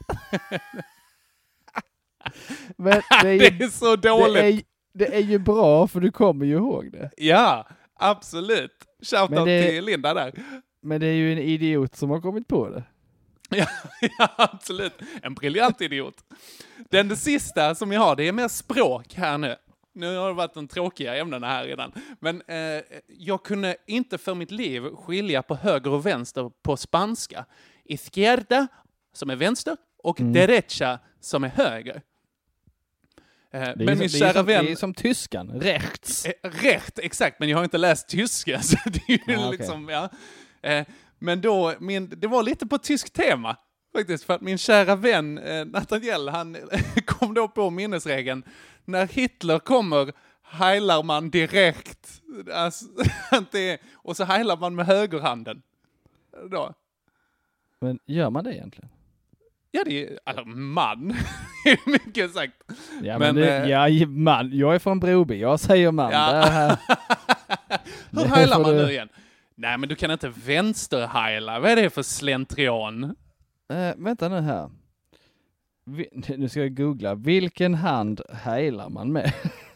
Men det är så dåligt. Det är ju bra för du kommer ju ihåg det. Ja, absolut. Shoutout till Linda där. Men det är ju en idiot som har kommit på det. Ja, absolut. En briljant idiot. Den sista som jag har, det är mer språk här nu. Nu har det varit de tråkiga ämnena här redan. Men jag kunde inte för mitt liv skilja på höger och vänster på spanska. Izquierda, som är vänster, och derecha, som är höger. Men min kära vän... Det är som tyskan, rechts. Rätt, exakt. Men jag har inte läst tyska, så det är ju liksom... Ja. Men då, det var lite på tysk tema faktiskt, för att min kära vän Nathaniel, han kom då på minnesregeln: när Hitler kommer heilar man direkt, alltså, och så heilar man med högerhanden då. Men gör man det egentligen? Ja, det är... Alltså, man. Det är mycket sagt. Ja, men man. Jag är från Broby. Jag säger man. Ja. Hur heilar man nu igen? Nej, men du kan inte vänsterheila. Vad är det för slentrian? Vänta nu här. Nu ska jag googla. Vilken hand heilar man med?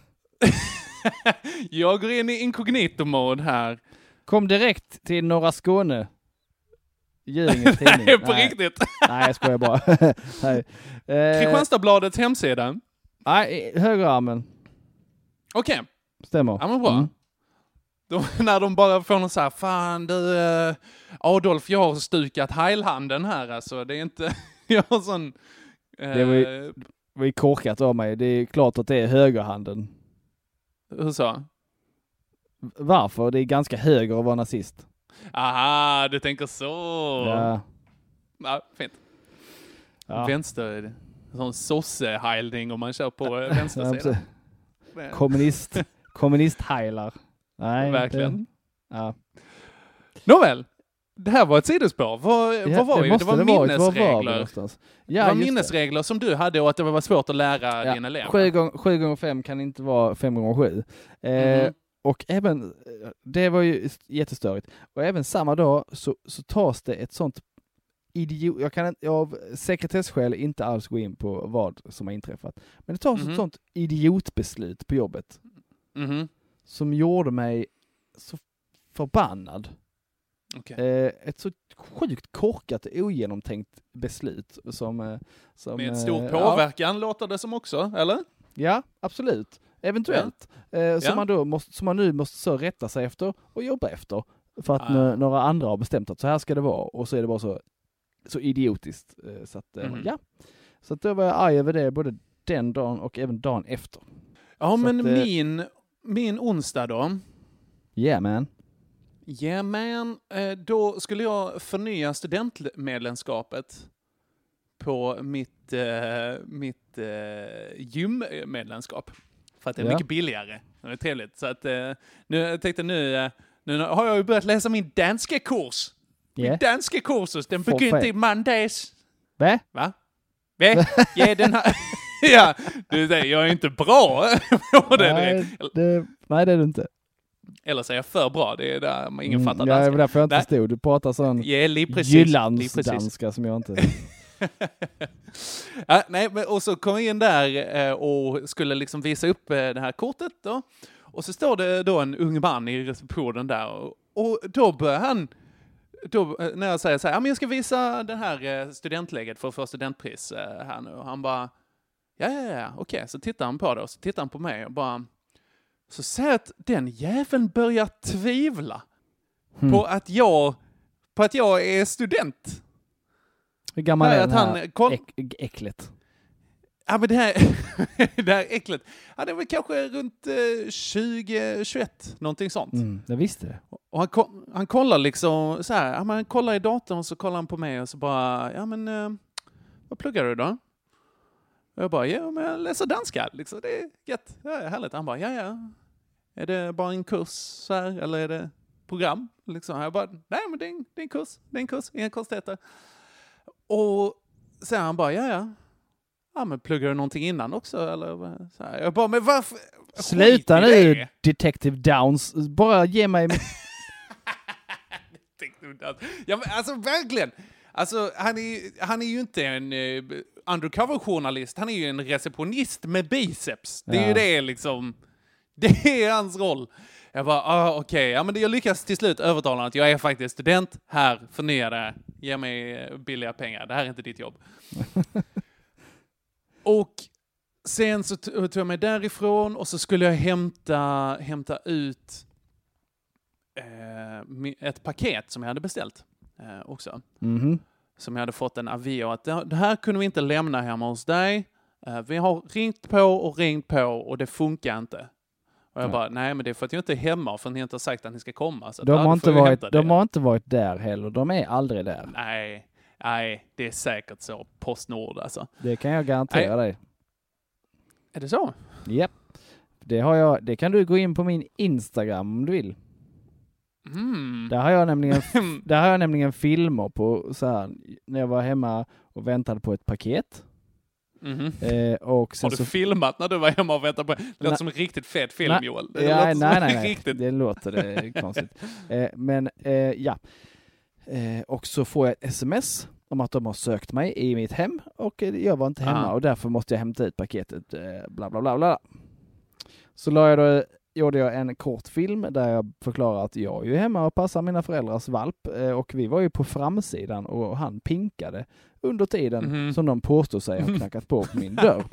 Jag går in i inkognito-mode här. Kom direkt till Norra Skåne. Gör tidning. Nej, på riktigt. Nej, jag skojar bara. Nej. Kristianstadsbladets hemsida. Nej, högerarmen. Okej. Stämmer. Ja, men bra. När de bara får någon så här, fan du, Adolf, jag har stukat heilhanden här alltså. Det är inte, jag har sån... Det var ju korkat av mig. Det är klart att det är högerhanden. Hur så? Varför? Det är ganska höger att vara nazist. Aha, du tänker så. Ja, fint. Ja. Vänster, sån sosse-heilning om man kör på vänstersidan. Kommunist-heilar. Nej, verkligen. Ja. Nåväl, det här var ett sidospår. Vad var det? Det var minnesregler. Det var minnesregler som du hade och att det var svårt att lära dina elever. 7 gånger 5 kan inte vara 5 gånger 7. Och även, det var ju jättestörigt. Och även samma dag så tas det ett sånt jag kan av sekretesskäl inte alls gå in på vad som har inträffat. Men det tas ett sånt idiotbeslut på jobbet. Som gjorde mig så förbannad. Okay. Ett så sjukt korkat och ogenomtänkt beslut som med stor påverkan låter det som också, eller? Ja, absolut. Eventuellt. Som man nu måste så rätta sig efter och jobba efter. För att några andra har bestämt att så här ska det vara. Och så är det bara så idiotiskt. Så att, Så att då var jag arg över det både den dagen och även dagen efter. Ja, så men att, min onsdag då. Yeah man. Yeah man. Då skulle jag förnya studentmedlemskapet på mitt gymmedlemskap. För att det är mycket billigare. Det är trevligt. Så att nu har jag ju börjat läsa min danska kurs. Min danska kursus, den begynte i mandags. Va? Ja, den här... Ja, jag är inte bra på det. Nej, det är du inte. Eller så är jag för bra, det är där ingen fattar danska. Ja, därför jag inte stod. Du pratar sån jyllandsdanska som jag inte... Ja, nej, och så kom jag in där och skulle liksom visa upp det här kortet då. Och så står det då en ung man i receptionen där. Och då börjar han... när jag säger så här, men jag ska visa den här studentläget för att få studentpris här nu. Och han bara, ja, okej. Så tittar han på det och så tittar han på mig och bara... Så säger att den jäveln börjar tvivla på att jag är student. Hur gammal är den här äcklet? Ja, men det här äcklet. Ja, det var kanske runt 20-21, någonting sånt. Jag visste det. Och han kollar liksom så här, han kollar i datorn och så kollar han på mig och så bara, vad pluggar du då? Och jag bara, men jag läser danska. Liksom. Det är gött. Ja, härligt. Han bara, ja. Är det bara en kurs så här, eller är det program? Liksom. Jag bara, nej men det är en kurs. Det är en kurs, inga konstigheter. Och sen han bara, ja. Ja, men pluggar du någonting innan också? Eller så här. Jag bara, men varför? Sluta nu, Detective Downs. Bara ge mig... Detective Downs. Ja, men alltså verkligen. Alltså, han är ju inte en undercover-journalist. Han är ju en receptionist med biceps. Det är ju det liksom. Det är hans roll. Jag bara, okej. Ja, men jag lyckas till slut övertala att jag är faktiskt student. Här, förnya det. Ge mig billiga pengar. Det här är inte ditt jobb. Och sen så tog jag mig därifrån och så skulle jag hämta ut ett paket som jag hade beställt också. Som jag hade fått en avi och att det här kunde vi inte lämna hemma hos dig. Vi har ringt på och det funkar inte. Och jag bara, nej men det är för att jag inte är hemma för att ni inte har sagt att ni ska komma. Så de har inte varit där heller. De är aldrig där. Nej, det är säkert så. Postnord alltså. Det kan jag garantera dig. Är det så? Japp. Det har jag. Det kan du gå in på min Instagram om du vill. Där har jag nämligen filmer på så här, när jag var hemma och väntade på ett paket. Och sen har du filmat när du var hemma och väntade på? Det låter som en riktigt fet film, Joel. Nej. Riktigt... Det låter konstigt. Och så får jag ett sms om att de har sökt mig i mitt hem och jag var inte hemma och därför måste jag hämta ut paketet. Bla bla bla bla. Så gjorde jag en kort film där jag förklarar att jag är ju hemma och passar mina föräldrars valp och vi var ju på framsidan och han pinkade under tiden som de påstod sig ha knackat på min dörr.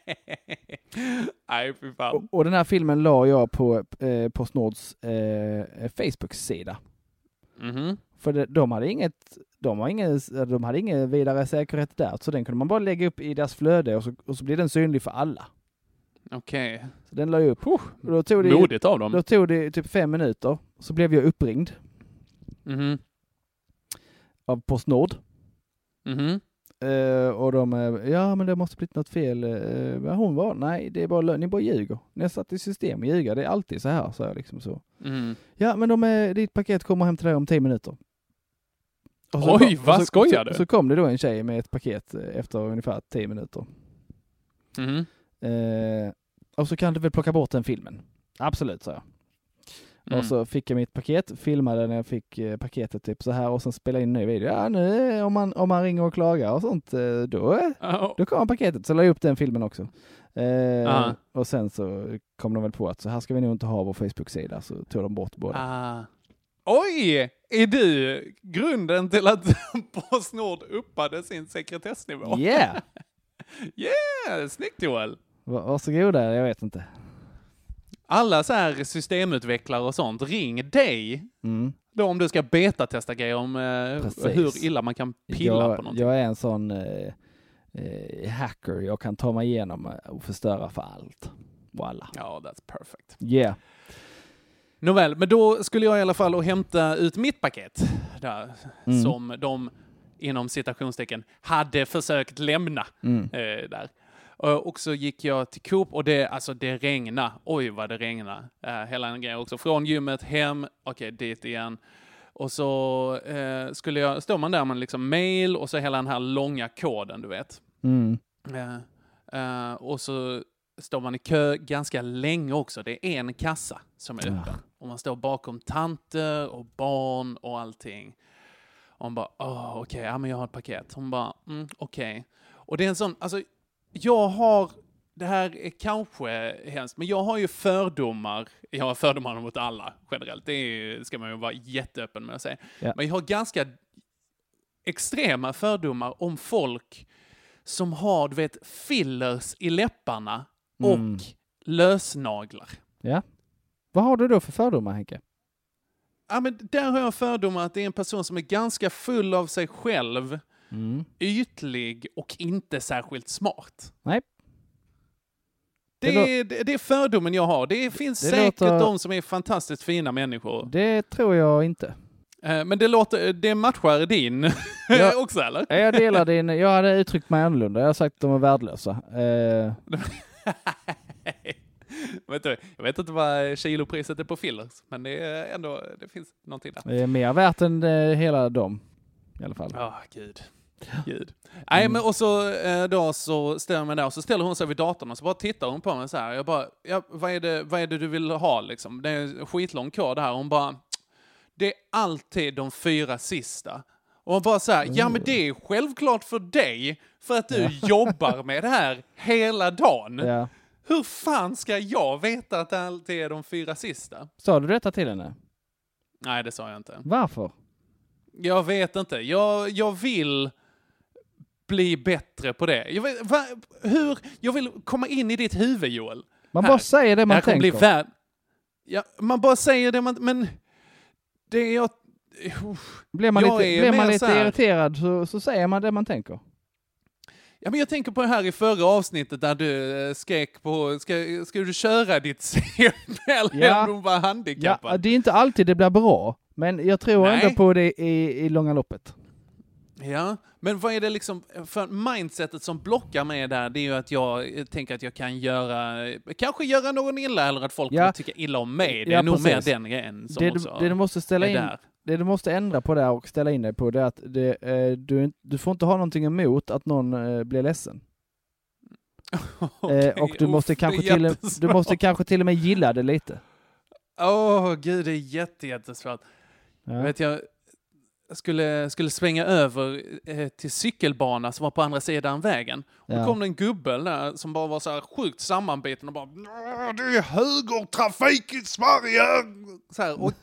Nej, fy fan. Och den här filmen la jag på PostNords Facebook-sida. För de hade ingen vidare säkerhet där, så den kunde man bara lägga upp i deras flöde och så blir den synlig för alla. Okej. Okay. Så den la jag upp. Modigt av dem. Då tog det typ 5 minuter, så blev jag uppringd. Av PostNord. Och de, men det måste blivit något fel. Hon var, nej, det är bara ni bara ljuger. Ni har satt i system och ljuga, det är alltid så här, så jag liksom så. Ja, men ditt paket kommer hem till dig om 10 minuter. Oj, vad skojar du? Så kom det då en tjej med ett paket efter ungefär 10 minuter. Och så kan du väl plocka bort den filmen. Absolut, sa jag. Och så fick jag mitt paket, filmade när jag fick paketet typ så här och sen spelade in en ny video. Ja, nu om man ringer och klagar och sånt, då kommer paketet. Så la jag upp den filmen också. Och sen så kom de väl på att så här ska vi nog inte ha vår Facebook-sida, så tog de bort båda. Oj! Är du grunden till att PostNord uppade sin sekretessnivå? Yeah! Yeah! Snyggt, Joel! Varsågoda, jag vet inte. Alla så här systemutvecklare och sånt, ring dig då om du ska betatesta grejer om hur illa man kan pilla på någonting. Jag är en sån hacker. Jag kan ta mig igenom och förstöra för allt och alla. Ja, that's perfect. Yeah. Nåväl, men då skulle jag i alla fall hämta ut mitt paket där, som de inom citationstecken hade försökt lämna där. Och så gick jag till Coop och det regnade. Oj, vad det regnade. Hela den grejen också. Från gymmet hem, dit igen. Och så står man där med liksom mail och så hela den här långa koden, du vet. Och så står man i kö ganska länge också. Det är en kassa som är öppen. Och man står bakom tanter och barn och allting. Och hon bara, men jag har ett paket. Hon bara, okej. Och det är en sån, det här är kanske hemskt, men jag har ju fördomar. Jag har fördomar mot alla generellt. Det ska man ju vara jätteöppen med att säga. Yeah. Men jag har ganska extrema fördomar om folk som har, du vet, fillers i läpparna och lösnaglar. Ja. Vad har du då för fördomar, Henke? Ja, men där har jag fördomar att det är en person som är ganska full av sig själv. Ytlig och inte särskilt smart. Nej. Det är fördomen jag har. Det finns säkert de som är fantastiskt fina människor. Det tror jag inte. Men det matchar din också, eller? Jag delar din. Jag hade uttryckt mig annorlunda. Jag har sagt att de är värdelösa. Jag vet inte vad kilopriset är på fillers, men det är ändå, det finns någonting där. Det är mer värt än hela dem i alla fall. Gud. Nej, men och så då så ställer jag mig där och så ställer hon sig vid datorn och så bara tittar hon på mig så här. Jag bara, vad är det du vill ha liksom? Det är en skitlång kod här. Hon bara, det är alltid de 4 sista. Och hon bara så här, men det är självklart för dig för att du jobbar med det här hela dagen. Ja. Hur fan ska jag veta att det alltid är de 4 sista? Sa du detta till henne? Nej, det sa jag inte. Varför? Jag vet inte. Jag vill bli bättre på det. Jag vill komma in i ditt huvud, Joel. Man bara säger det man tänker. Man bara säger det man... Men det är jag... Blir man lite irriterad så säger man det man tänker. Ja, men jag tänker på det här i förra avsnittet där du skrek på... Ska du köra ditt CML eller du var handikappad? Ja, det är inte alltid det blir bra. Men jag tror ändå på det i långa loppet. Ja, men vad är det liksom för mindsetet som blockar mig där? Det är ju att jag tänker att jag kan kanske göra någon illa, eller att folk kommer tycka illa om mig. Det är nog mer den grejen som det du måste ställa in där. Det du måste ändra på där och ställa in dig på, det är att du får inte ha någonting emot att någon blir ledsen. Okay. Och du måste kanske till och med gilla det lite. Gud, det är jättesvårt. Ja. Jag skulle svänga över till cykelbana som var på andra sidan vägen. Och då kom det en gubbe där som bara var så här sjukt sammanbiten och bara, det är högertrafik i Sverige! Så här, och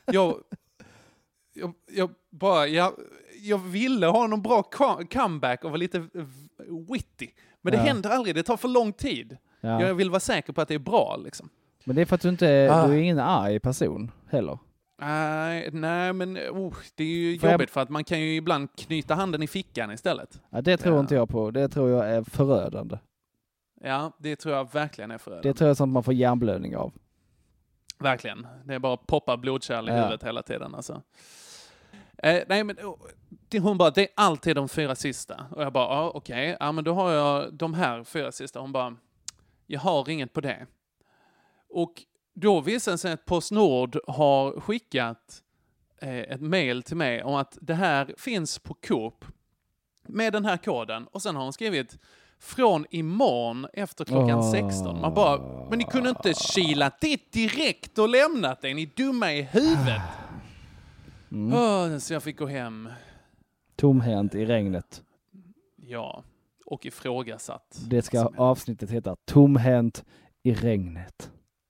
jag ville ha någon bra comeback och vara lite witty. Men det händer aldrig, det tar för lång tid. Ja. Jag vill vara säker på att det är bra liksom. Men det är för att du är ingen arg person heller. Nej, men det är ju jobbigt för att man kan ju ibland knyta handen i fickan istället. Ja, det tror inte jag på. Det tror jag är förödande. Ja, det tror jag verkligen är förödande. Det tror jag som man får hjärnblödning av. Verkligen. Det är bara poppa blodkärl i huvudet hela tiden alltså. Nej, men hon bara, det är alltid de 4 sista. Och jag bara, okej. Ja, men då har jag de här 4 sista. Hon bara, jag har inget på det. Och då visar det sig att PostNord har skickat ett mejl till mig om att det här finns på Coop med den här koden. Och sen har hon skrivit från imorgon efter klockan 16. Man bara, men ni kunde inte kilat det direkt och lämnat det. Ni är dumma i huvudet. Så jag fick gå hem. Tomhänt i regnet. Ja, och ifrågasatt. Det ska avsnittet heta Tomhänt i regnet.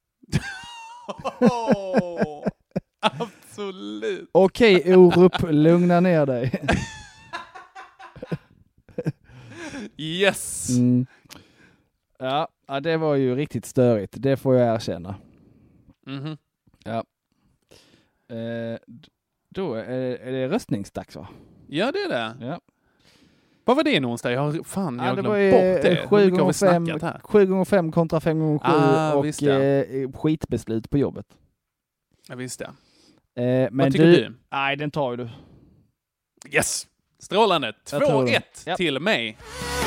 Absolut. Okej, Orup, lugna ner dig. Yes. Ja, det var ju riktigt störigt. Det får jag erkänna. Mm-hmm. Ja. Då är det röstningsdags, va? Ja, det är det. Ja. Vad var det någonstans? Jag har glömt bort det. 7x5 kontra 5x7 och skitbeslut på jobbet. Jag visste. Men vad tycker du? Nej, den tar ju du. Yes! Strålande. 2-1 till mig.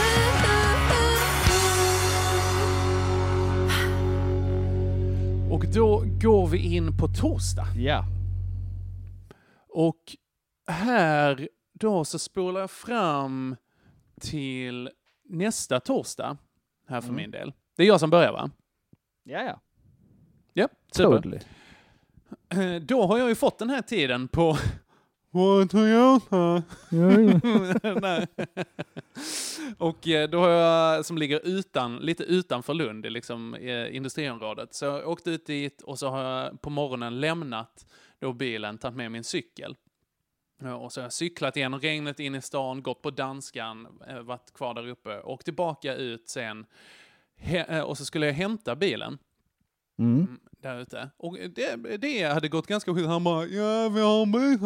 Och då går vi in på torsdag. Ja. Och här då så spolar jag fram till nästa torsdag här för min del. Det är jag som börjar, va? Ja. Ja, super. Då har jag ju fått den här tiden på Och då har jag, som ligger lite utanför Lund, liksom industriområdet. Så jag åkte ut dit och så har jag på morgonen lämnat då bilen, tagit med min cykel. Och så har jag cyklat igenom regnet in i stan, gått på Danskan, varit kvar där uppe och tillbaka ut sen. Och så skulle jag hämta bilen där ute. Och det hade gått ganska skit. Han bara, vi har en bil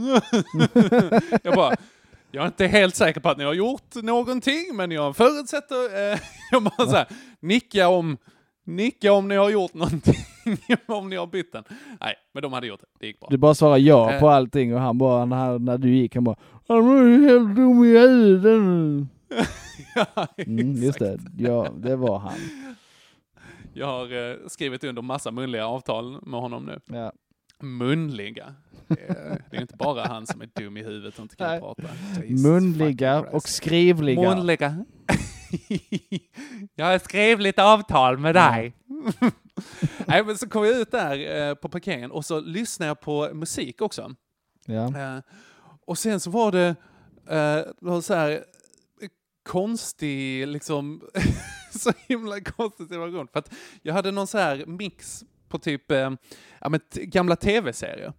här. Jag är inte helt säker på att ni har gjort någonting, men jag förutsätter, jag bara så här, nicka om ni har gjort någonting, om ni har bytt den. Nej, men de hade gjort det. Det gick bra. Du bara svarade ja på allting och han bara, när du gick, han bara, han var ju helt dum i huvudet. Ja, just det. Ja, det var han. Jag har skrivit under massa munliga avtal med honom nu. Ja. Munliga. Det är inte bara han som är dum i huvudet och inte kan prata. Munliga och skrivliga. Munliga. Jag har skrivit avtal med dig. Nej, men så kom jag ut där på parkeringen och så lyssnade jag på musik också. Ja. Och sen så var det så här konstig, liksom så himla konstig situation. För att jag hade någon så här mix på typ gamla tv-serier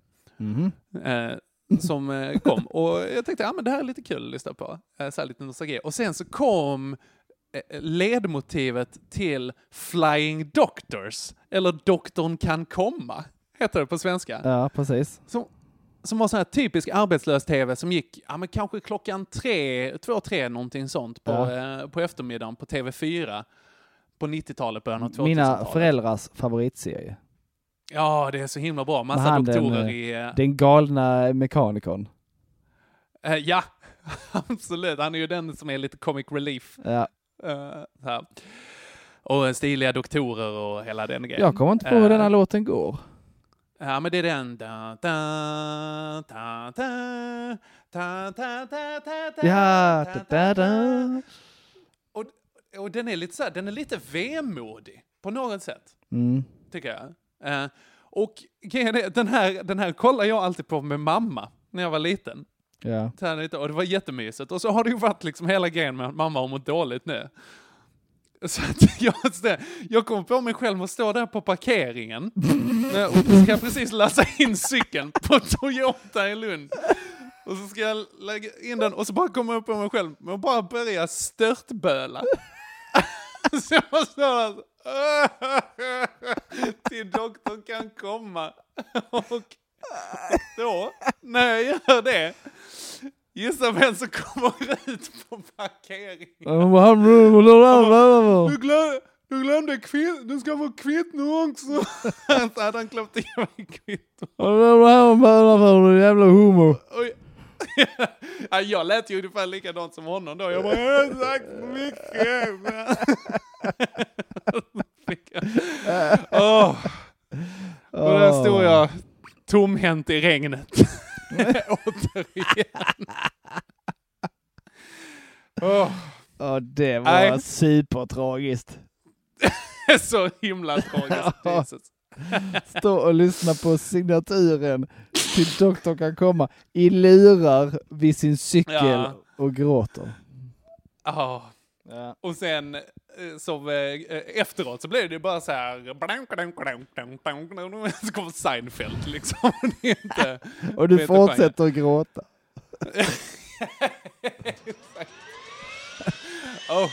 som kom. Och jag tänkte, men det här är lite kul att lyssna på. Så här lite nostalgi. Och sen så kom ledmotivet till Flying Doctors. Eller Doktorn kan komma, heter det på svenska. Ja, precis. Som var sån här typisk arbetslös tv som gick kanske klockan 2-3 någonting sånt på eftermiddagen på TV4 på 90-talet, början av 2000-talet. Mina föräldrars favoritserie. Ja, det är så himla bra. Massa doktorer den galna mekanikern. Ja, Absolut, han är ju den som är lite comic relief. Ja. Här. Och stiliga doktorer och hela den grejen. Jag kommer inte på hur den här låten går. Ja, men det är den. Och den är lite så här, den är lite vemodig på något sätt. Tycker jag. Och den här kollar jag alltid på med mamma när jag var liten. Ja. Och det var jättemysigt. Och så har det ju varit liksom hela grejen med att mamma har mått dåligt nu. Så att jag kom på mig själv att stå där på parkeringen och ska precis lassa in cykeln på Toyota i Lund. Och så ska jag lägga in den och så bara kommer jag på mig själv med att bara börja störtböla. Så jag måste till doktorn kan komma. Och då, när jag gör det, gissa vem som kommer ut på parkeringen. Du glömde kvitto. Du ska få kvitto också. Så hade han klappt i mig kvitto. Jävla homo. Ja, jag lät ju ungefär likadant som honom då. Jag bara, jag har sagt mycket. Och där stod jag tomhänt i regnet. Återigen. Det var supertragiskt. Så himla tragiskt. Stå och lyssna på signaturen till doktorn kan komma i lurar vid sin cykel och gråter. Ja. Och sen så efteråt så blev det bara så här så kommer Seinfeld liksom. Och du fortsätter att gråta. Oh.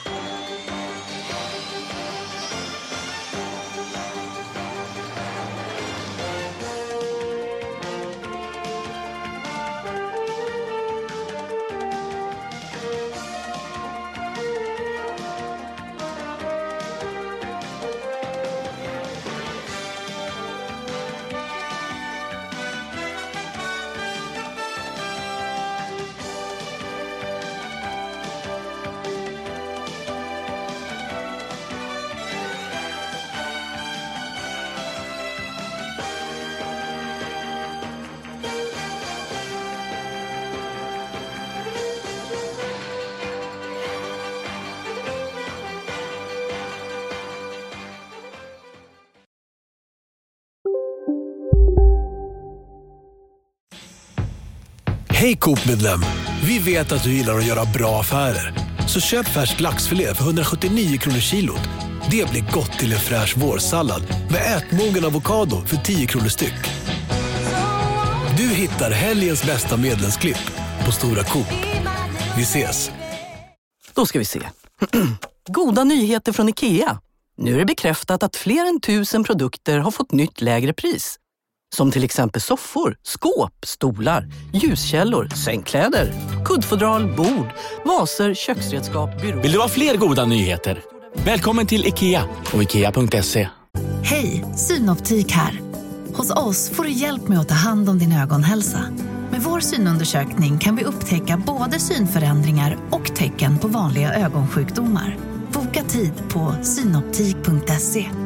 Hej Coop-medlem! Vi vet att du gillar att göra bra affärer. Så köp färsk laxfilé för 179 kronor kilot. Det blir gott till en fräsch vårsallad med ätmogen avokado för 10 kronor styck. Du hittar helgens bästa medlemsklipp på Stora Coop. Vi ses! Då ska vi se. Goda nyheter från IKEA. Nu är det bekräftat att fler än 1000 produkter har fått nytt lägre pris. Som till exempel soffor, skåp, stolar, ljuskällor, sängkläder, kuddfodral, bord, vaser, köksredskap, byråer. Vill du ha fler goda nyheter? Välkommen till IKEA och IKEA.se. Hej, Synoptik här. Hos oss får du hjälp med att ta hand om din ögonhälsa. Med vår synundersökning kan vi upptäcka både synförändringar och tecken på vanliga ögonsjukdomar. Boka tid på synoptik.se.